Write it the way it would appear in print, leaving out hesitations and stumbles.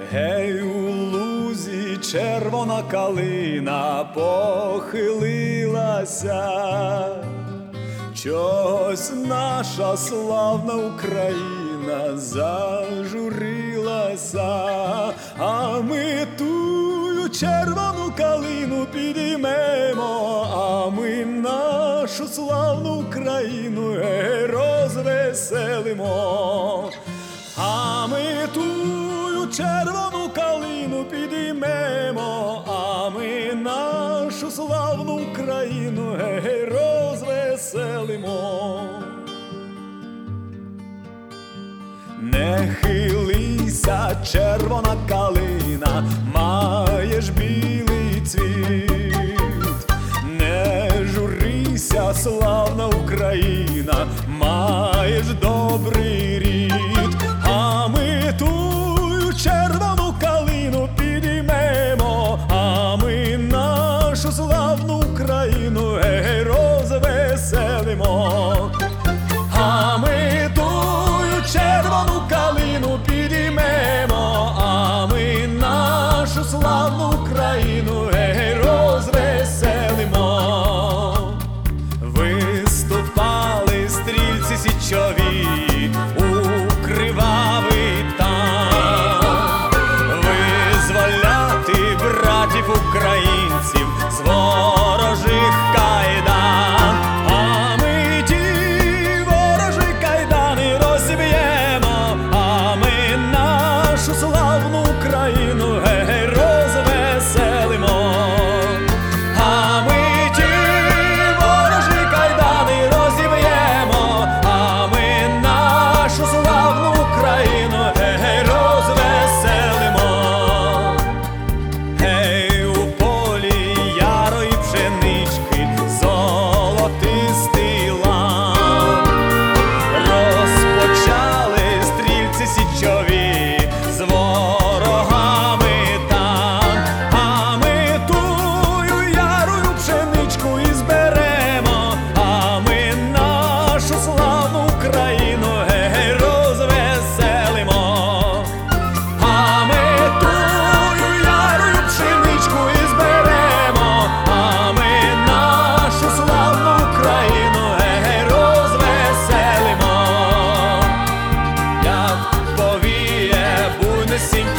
Гей, у лузі червона калина похилилася, чогось наша славна Україна зажурилася, а ми тую червону калину підіймемо, а ми нашу славну Україну розвеселимо, а ми тую червону калину підіймемо, а ми нашу славну Україну розвеселимо. Не хилися, червона калина, маєш білий цвіт, не журися, славна Україна, маєш добрий рід, а ми тую червону калину підіймемо, а ми нашу славну Україну розвеселимо, а ми тую червону калину підіймемо, а ми нашу славну Україну розвеселимо. Виступали стрільці січові у кривавий там, визволяти братів українців з ворожих кайдан, а ми ті ворожі кайдани розіб'ємо, а ми нашу славну Україну розвеселимо, а ми ті ворожі кайдани розіб'ємо, а ми нашу славну Україну розвеселимо. Гей, у полі ярої пшенички золотистий лан, розпочали стрільці січові з ворогами там, а ми тую ярою пшеничку і зберемо, а ми нашу славну Україну розвеселимо, а ми тую ярою пшеничку і зберемо, а ми нашу славну Україну розвеселимо. Як повіє буйне сім